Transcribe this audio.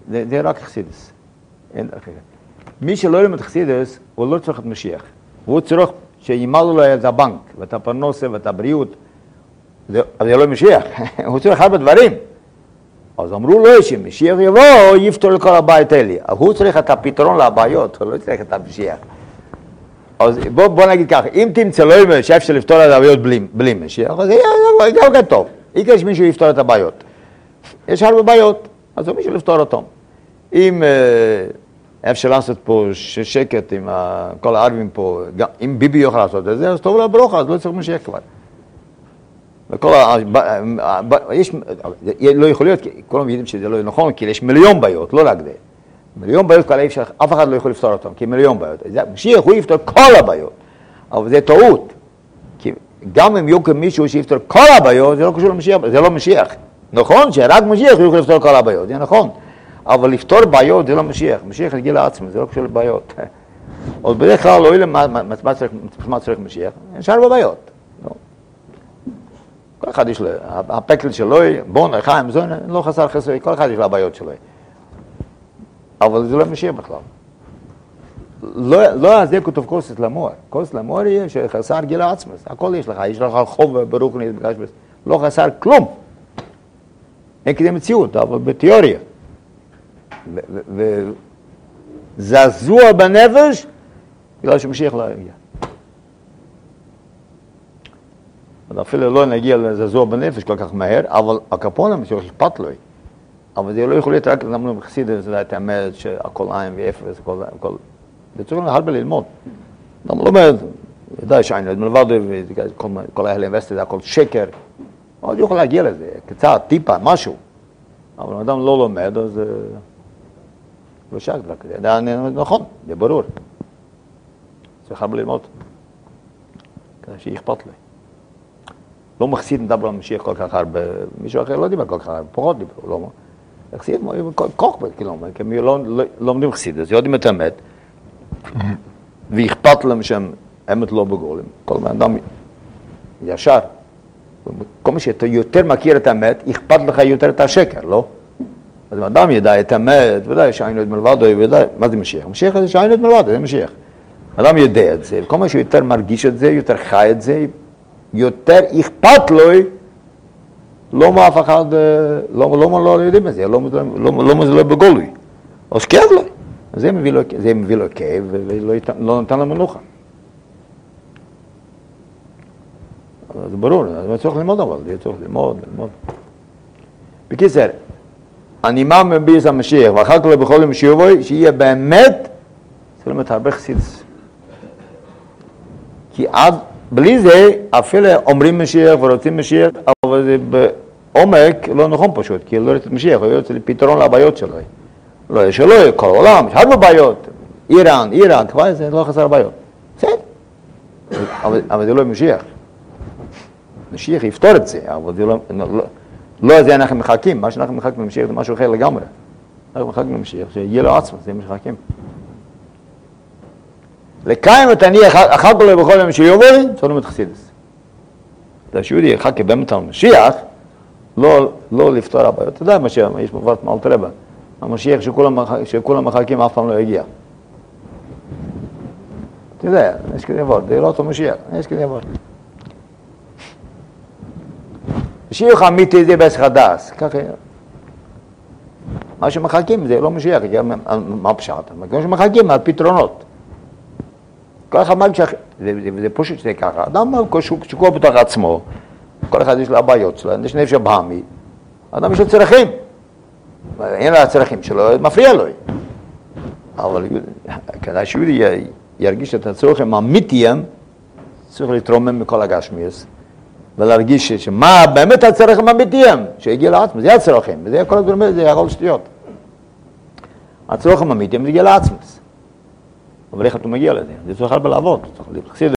זה רק חסידס. מי שלא לומד חסידס, הוא לא צריך את משיח. הוא צריך שימלא לו את הבנק, ואת הפרנסה ואת הבריאות. אבל זה לא משיח, הוא צריך הרבה דברים. אז אמרו לו שמשיח יבוא, יפתור לכל הבעיות האלה. הוא צריך את הפתרון לבעיות, הוא לא צריך את המשיח. אז בוא נגיד ככה, אם תמצא לו שאפשר לפתור את הבעיות בלי משיח, אז זה גם טוב. יש מישהו יפתור את הבעיות. יש הרבה בעיות, אז הוא מישהו לפתור אותם. אם אפשר לעשות פה שקט עם כל הערבים פה, אם ביבי יוכל לעשות את זה, אז טוב לברוכה, אז לא צריך משיח כבר. לא יכול להיות, כולם יודעים שזה לא נכון, כי יש מיליון בעיות, לא רק זה. מיליון בעיות כאלה אפשר, אף אחד לא יכול לפתור אותם, כי מיליון בעיות. משיח הוא יפתור כל הבעיות, אבל זה טעות. כי גם אם יוקם מישהו שיפתור כל הבעיות, זה לא קשור למשיח, זה לא משיח. נכון שרק משיח הוא יכול לפתור כל הבעיות, זה נכון. אבל לפתור בעיות זה לא משיח, משיח יגיע לעצמו, זה לא קשור לבעיות. אז בדרך כלל לא יודעים מה צריך משיח, יש הרבה בעיות. כל אחד יש לו, הפקל שלו, בון, חיים, זון, לא חסר חסר, כל אחד יש לו הבעיות שלו. אבל זה לא משיח בכלל. לא זה כתוב כוסת למור. כוסת למור היא שחסר גיל עצמס. הכל יש לך חוב ברוך נתבקש, לא חסר כלום. אין כדי מציאות, אבל בתיאוריה. וזעזוע בנפש, בגלל שמשיח לא יגיע. אפילו לא נגיע לזעזוע בנפש כל כך מהר, אבל הקפונה משיח אכפת לו. אבל זה לא יכול להיות רק למנו בחסידות, זה את האמת שהכל עין ואפס, הכל. זה צריך הרבה ללמוד. אדם לא אומר, ידע שעין, מלבד וכל ההלם וסטי, זה הכל שקר. אבל יכול להגיע לזה, קצת, טיפה, משהו. אבל אם אדם לא לומד, אז לא שק רק זה. נכון, זה ברור. צריך הרבה ללמוד. כדי שאכפת לו. לא מחסיד מדבר על משיח כל כך הרבה, מישהו אחר לא דיבר כל כך הרבה, פחות דיבר, לא מה. מחסיד, כוח כאילו, כי הם לא לומדים חסיד, אז יודעים את האמת, ואכפת להם שהם אמת לא בגולים. כל אדם ישר, כל מי שאתה יותר מכיר את האמת, אכפת לך יותר את השקר, לא? אז אם אדם ידע את האמת, ודאי שהיינו את מלבדו, ודאי, מה זה משיח? משיח זה שהיינו את מלבדו, זה משיח. אדם יודע את זה, כל מה שהוא יותר מרגיש את זה, יותר חי את זה, יותר אכפת לו, לא מאף אחד, לא יודעים את זה, לא זה לא בגולוי. אז כאב לו. זה מביא לו כאב ולא נתן לו מנוחה. זה ברור, זה צריך ללמוד אבל, זה צריך ללמוד. בקיצר, אני מאמין ביס המשיח, ואחר כך בכל יום שיבוא, שיהיה באמת, זה לא מתהרבה חסידס. כי עד בלי זה, אפילו אומרים משיח ורוצים משיח, אבל זה בעומק לא נכון פשוט, כי לא רוצה משיח, הוא יוצא לפתרון לבעיות שלו. לא, יש שלו, כל העולם, יש הרבה בעיות. איראן, כבר זה לא חסר בעיות. בסדר. אבל זה לא משיח. משיח יפתור את זה, אבל זה לא זה אנחנו מחכים. מה שאנחנו מחכים למשיח זה משהו אחר לגמרי. אנחנו מחכים למשיח, שיהיה לו עצמו, זה מה שמחכים. לקיים את אני אחר כך בכל יום שיובוי, צריך לומד חסידס. זה שיהודי יחכה באמת על משיח, לא לפתור הבעיות. אתה יודע מה שיש בברת מאלתר רבה. המשיח שכולם מחכים אף פעם לא יגיע. אתה יודע, יש כזה דבר, זה לא אותו משיח, יש כזה דבר. משיח אמיתי זה בעצם חדש, ככה. מה שמחכים זה לא משיח, מה פשט? מה שמחכים על פתרונות. כל אחד מרגיש, וזה פשוט שזה ככה, אדם שקוע בתוך עצמו, כל אחד יש לו הבעיות שלו, יש נפש הבהמי, אדם יש לו צרכים, אין לו הצרכים שלו, מפריע לו. אבל כדי שיהודי ירגיש את הצרכים האמיתיים, צריך להתרומם מכל הגשמיס, ולהרגיש שמה באמת הצרכים האמיתיים, שהגיע לעצמו, זה הצרכים, וזה כל הדברים, זה הכל שטויות. הצרכים האמיתיים זה הגיע לעצמו. אבל איך אתה מגיע לזה? זה צריך הרבה לעבוד, צריך להחסיד